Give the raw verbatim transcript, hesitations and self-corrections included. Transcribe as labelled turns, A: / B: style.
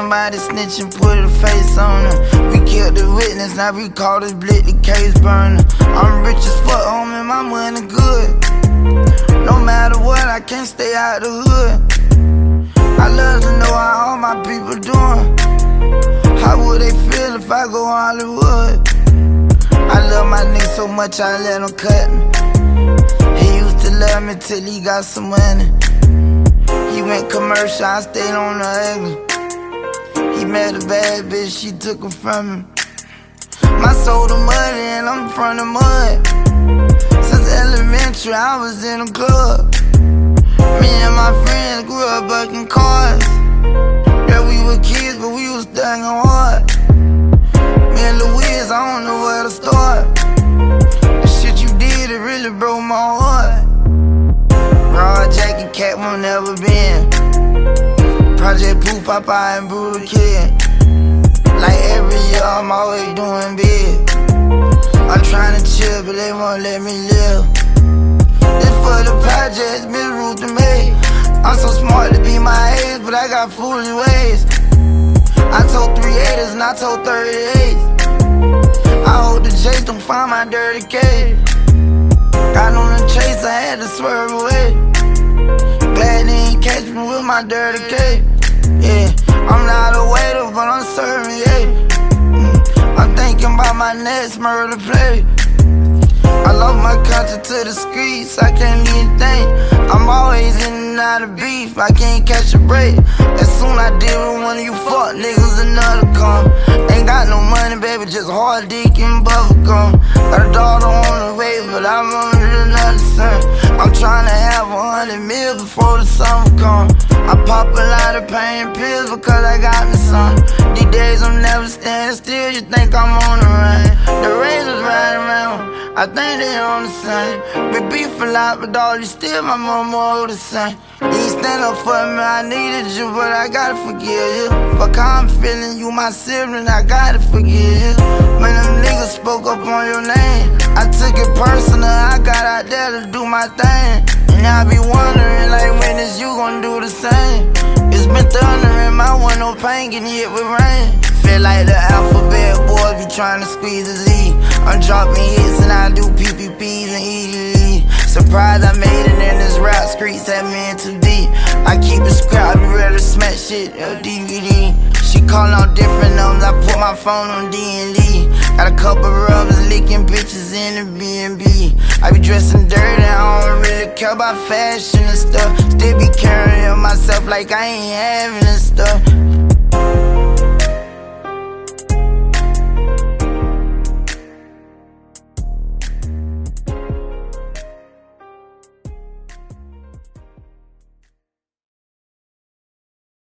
A: somebody snitch and put a face on her. We killed the witness, now we call this blick the case burner. I'm rich as fuck, homie, my money good. No matter what, I can't stay out the hood. I love to know how all my people doing. How would they feel if I go Hollywood? I love my nigga so much I let him cut me. He used to love me till he got some money. He went commercial, I stayed on the ugly. He met a bad bitch, she took him from him. My soul the mud and I'm from the mud. Since elementary I was in the club. Me and my friends grew up bucking cars. Yeah, we were kids, but we was thugging hard. Me and Louise, I don't know where to start. The shit you did, it really broke my heart. Raw Jack and Cat won't never been. Project Pooh, Popeye and Brutal Kid. Like every year, I'm always doing big. I'm trying to chill, but they won't let me live. This for the projects, Miss Ruth to me. I'm so smart to be my age, but I got foolish ways. I told three eighties and I told thirty-eights. I hold the J's, don't find my dirty cage. Got on the chase, I had to swerve away. Glad they ain't catch me with my dirty cage. Yeah, I'm not a waiter, but I'm serving, yeah. Mm, I'm thinking about my next murder play. I love my country to the streets, I can't even think. I'm always in and out of beef, I can't catch a break. As soon I deal with one of you fuck niggas, another come. Ain't got no money, baby, just hard dick and bubblegum. Got a daughter on the way, but I'm on another son. I'm trying to have a hundred mil before the summer come. I pop a lot of pain pills because I got me some. These days I'm never standing still, you think I'm on the run. The razors riding around, I think they on the same. We beef a lot, but all you still my mama older son. You ain't stand up for me, I needed you, but I gotta forgive you. Fuck how I'm feeling, you my sibling, I gotta forgive you. When them niggas spoke up on your name, I took it personal, I got out there to do my thing. And I be wondering, like, when is you gonna do the same? It's been thundering, my one no pain getting hit with rain. Feel like the alphabet boys be trying to squeeze the Z. I'm dropping hits and I do P P Ps and E D E. Surprised I made it in this rap streets, had me in too deep. I keep it scrap, be ready to smash shit, L D V D. She callin' out different numbers, I put my phone on D and D. Got a couple rubbers licking bitches in the B and B. I be dressing dirty, I don't really care about fashion and stuff. Still be carrying myself like I ain't having it.